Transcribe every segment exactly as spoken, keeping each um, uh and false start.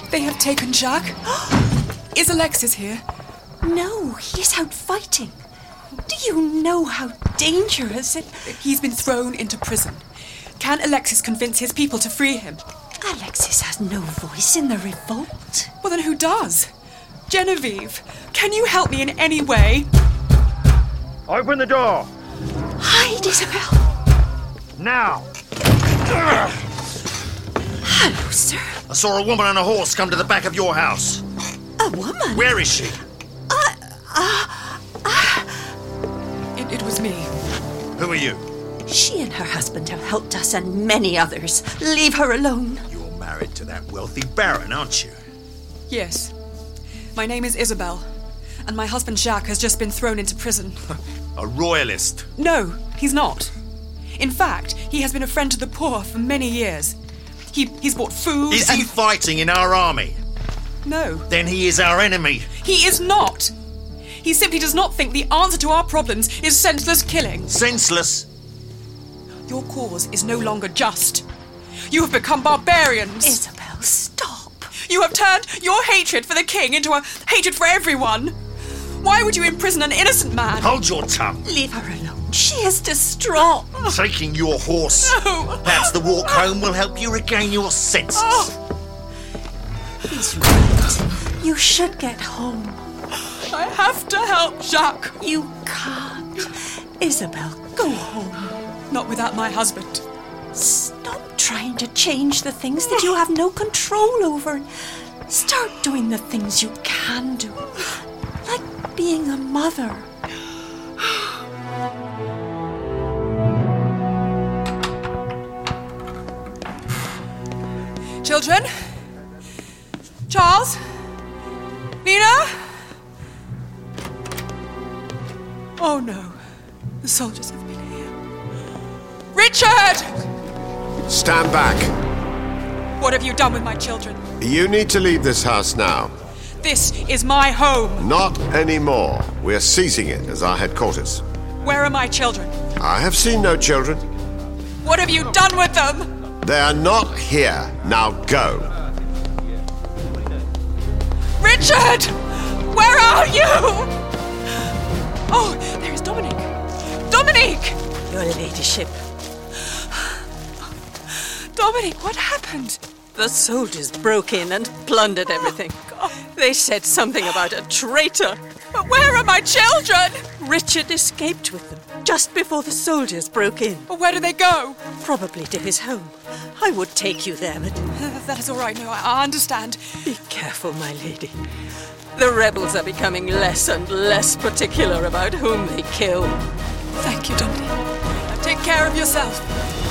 They have taken Jacques. Is Alexis here? No, he's out fighting. Do you know how dangerous it... He's been thrown into prison. Can Alexis convince his people to free him? Alexis has no voice in the revolt. Well, then who does? Genevieve, can you help me in any way? Open the door! Hide, Isabel! Now! Hello, sir. I saw a woman on a horse come to the back of your house. A woman? Where is she? Uh, uh, uh... It, it was me. Who are you? She and her husband have helped us and many others. Leave her alone. You're married to that wealthy baron, aren't you? Yes. My name is Isabel, and my husband Jacques has just been thrown into prison. A royalist? No, he's not. In fact, he has been a friend to the poor for many years. He, he's bought food Is and... he fighting in our army? No. Then he is our enemy. He is not. He simply does not think the answer to our problems is senseless killing. Senseless? Your cause is no longer just. You have become barbarians. Isabel, stop. You have turned your hatred for the king into a hatred for everyone. Why would you imprison an innocent man? Hold your tongue. Leave her alone. She is distraught. Taking your horse. No. Perhaps the walk home will help you regain your senses. Oh. He's right. You should get home. I have to help Jacques. You can't. Isabel, go home. Not without my husband. Stop trying to change the things that you have no control over. Start doing the things you can do. Like being a mother. Children? Charles? Nina? Oh no, the soldiers have been here. Richard! Stand back. What have you done with my children? You need to leave this house now. This is my home. Not anymore. We're seizing it as our headquarters. Where are my children? I have seen no children. What have you done with them? They are not here. Now go. Richard! Where are you? Oh, there is Dominic. Dominic! Your ladyship. Dominic, what happened? The soldiers broke in and plundered everything. Oh, they said something about a traitor. but where are my children? Richard escaped with them just before the soldiers broke in. Well, where do they go? Probably to his home. I would take you there, but... That is all right, no, I, I understand. Be careful, my lady. The rebels are becoming less and less particular about whom they kill. Thank you, Dominic. Now take care of yourself.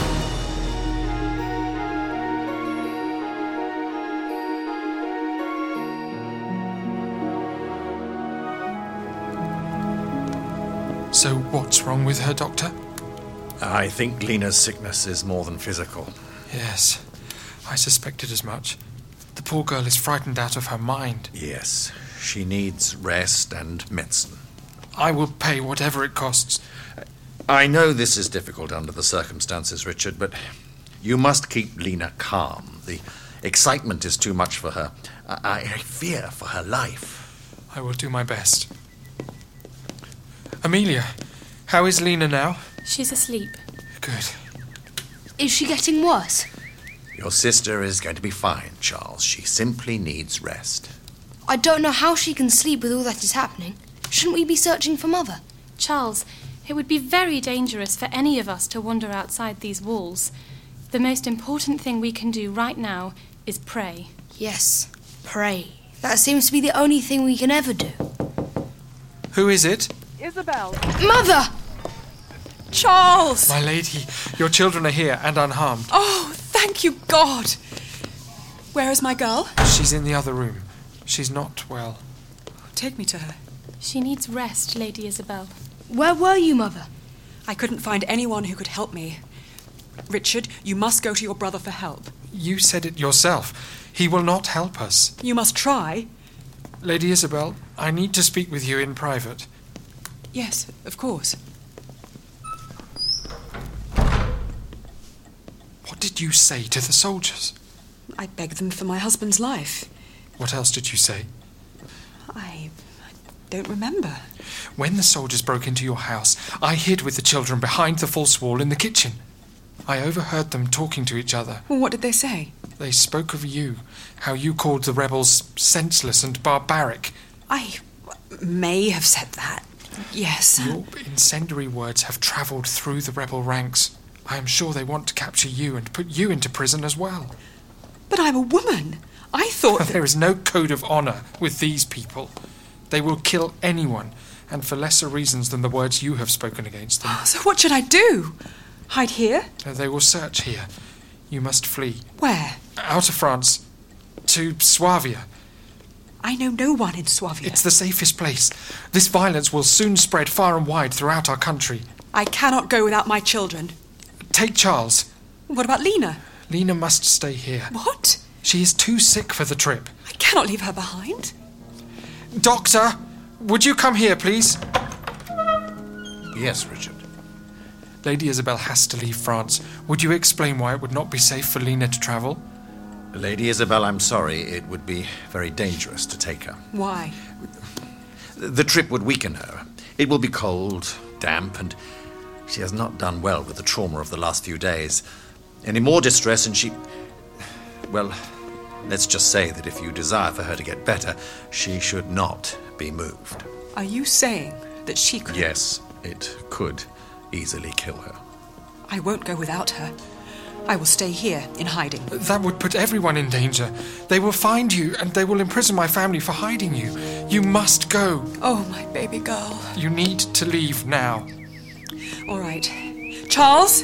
So what's wrong with her, Doctor? I think Lena's sickness is more than physical. Yes, I suspected as much. The poor girl is frightened out of her mind. Yes, she needs rest and medicine. I will pay whatever it costs. I know this is difficult under the circumstances, Richard, but you must keep Lena calm. The excitement is too much for her. I, I fear for her life. I will do my best. Amelia, how is Lena now? She's asleep. Good. Is she getting worse? Your sister is going to be fine, Charles. She simply needs rest. I don't know how she can sleep with all that is happening. Shouldn't we be searching for Mother? Charles, it would be very dangerous for any of us to wander outside these walls. The most important thing we can do right now is pray. Yes, pray. That seems to be the only thing we can ever do. Who is it? Isabel. Mother! Charles! My lady, your children are here and unharmed. Oh, thank you, God! Where is my girl? She's in the other room. She's not well. Take me to her. She needs rest, Lady Isabel. Where were you, Mother? I couldn't find anyone who could help me. Richard, you must go to your brother for help. You said it yourself. He will not help us. You must try. Lady Isabel, I need to speak with you in private. Yes, of course. What did you say to the soldiers? I begged them for my husband's life. What else did you say? I don't remember. When the soldiers broke into your house, I hid with the children behind the false wall in the kitchen. I overheard them talking to each other. Well, what did they say? They spoke of you, how you called the rebels senseless and barbaric. I may have said that. Yes. Your incendiary words have travelled through the rebel ranks. I am sure they want to capture you and put you into prison as well. But I'm a woman. I thought that... There is no code of honour with these people. They will kill anyone, and for lesser reasons than the words you have spoken against them. So what should I do? Hide here? They will search here. You must flee. Where? Out of France. To Swavia. I know no one in Swavia. It's the safest place. This violence will soon spread far and wide throughout our country. I cannot go without my children. Take Charles. What about Lena? Lena must stay here. What? She is too sick for the trip. I cannot leave her behind. Doctor, would you come here, please? Yes, Richard. Lady Isabel has to leave France. Would you explain why it would not be safe for Lena to travel? Lady Isabel, I'm sorry. It would be very dangerous to take her. Why? The trip would weaken her. It will be cold, damp, and she has not done well with the trauma of the last few days. Any more distress and she... Well, let's just say that if you desire for her to get better, she should not be moved. Are you saying that she could... Yes, it could easily kill her. I won't go without her. I will stay here in hiding. That would put everyone in danger. They will find you and they will imprison my family for hiding you. You must go. Oh, my baby girl. You need to leave now. All right. Charles?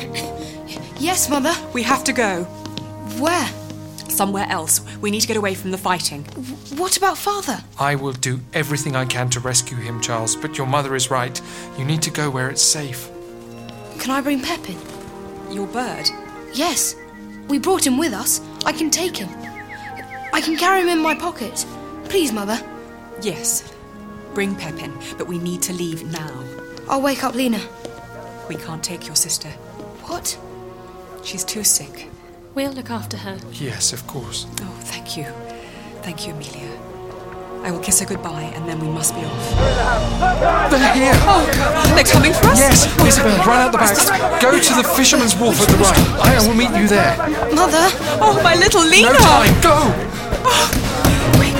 Yes, Mother? We have to go. Where? Somewhere else. We need to get away from the fighting. W- what about Father? I will do everything I can to rescue him, Charles, but your mother is right. You need to go where it's safe. Can I bring Pepin? Your bird? Yes. We brought him with us. I can take him. I can carry him in my pocket. Please, Mother. Yes. Bring Pepin, but we need to leave now. I'll wake up Lena. We can't take your sister. What? She's too sick. We'll look after her. Yes, of course. Oh, thank you. Thank you, Amelia. I will kiss her goodbye, and then we must be off. They're here! Oh, God. They're coming for us? Yes, Isabel, run out the back. Go to the Fisherman's Wharf at the right. I will meet you there. Mother! Oh, my little Lena! No time, go! Oh, wait.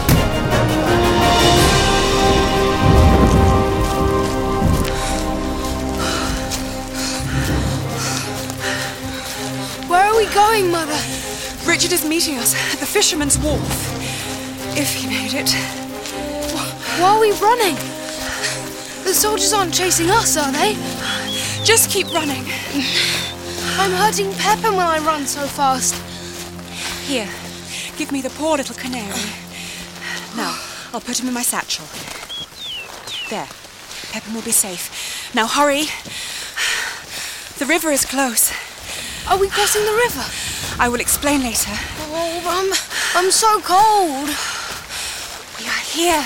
Where are we going, Mother? Richard is meeting us at the Fisherman's Wharf. If he made it. Why are we running? The soldiers aren't chasing us, are they? Just keep running. I'm hurting Pepin when I run so fast. Here, give me the poor little canary. Now, I'll put him in my satchel. There. Pepin will be safe. Now, hurry. The river is close. Are we crossing the river? I will explain later. Oh, I'm, I'm so cold. We are here.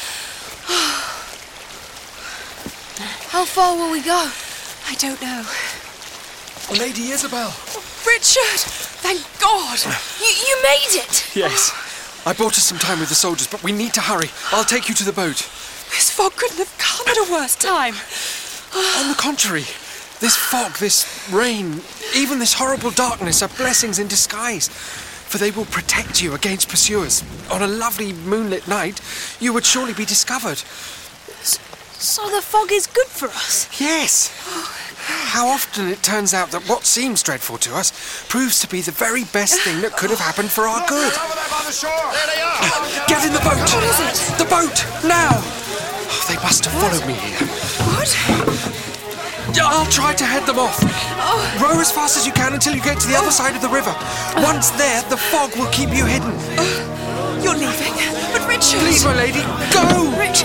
How far will we go? I don't know. Lady Isabel. Richard! Thank God! You, you made it! Yes. I bought us some time with the soldiers, but we need to hurry. I'll take you to the boat. This fog couldn't have come at a worse time. On the contrary, this fog, this rain, even this horrible darkness are blessings in disguise. For they will protect you against pursuers. On a lovely moonlit night, you would surely be discovered. So the fog is good for us? Yes. How often it turns out that what seems dreadful to us proves to be the very best thing that could have happened for our good. Over there by the shore. There they are. Get in the boat! What is it? The boat! Now! Oh, they must have followed me here. What? I'll try to head them off. Oh. Row as fast as you can until you get to the other side of the river. Once there, the fog will keep you hidden. Oh. You're leaving? But Richard... Please, my lady, go! Richard?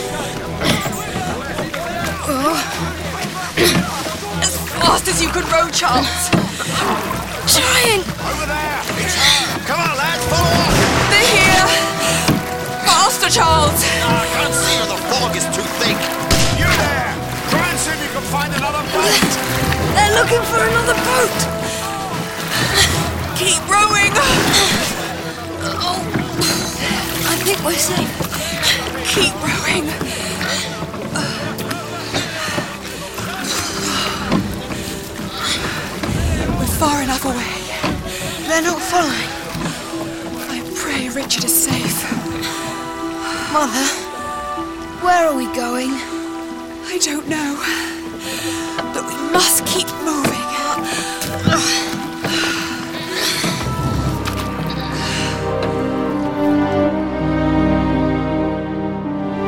As fast as you can row, Charles. Trying! Over there. It's her. Come on, lads, follow on. They're here. Faster, Charles. I can't see her. The fog is too thick. You there. Try and see if you can find another boat. They're looking for another boat! Keep rowing. Oh, We're safe. Keep rowing. We're far enough away. They're not following. I pray Richard is safe. Mother, where are we going? I don't know. But we must keep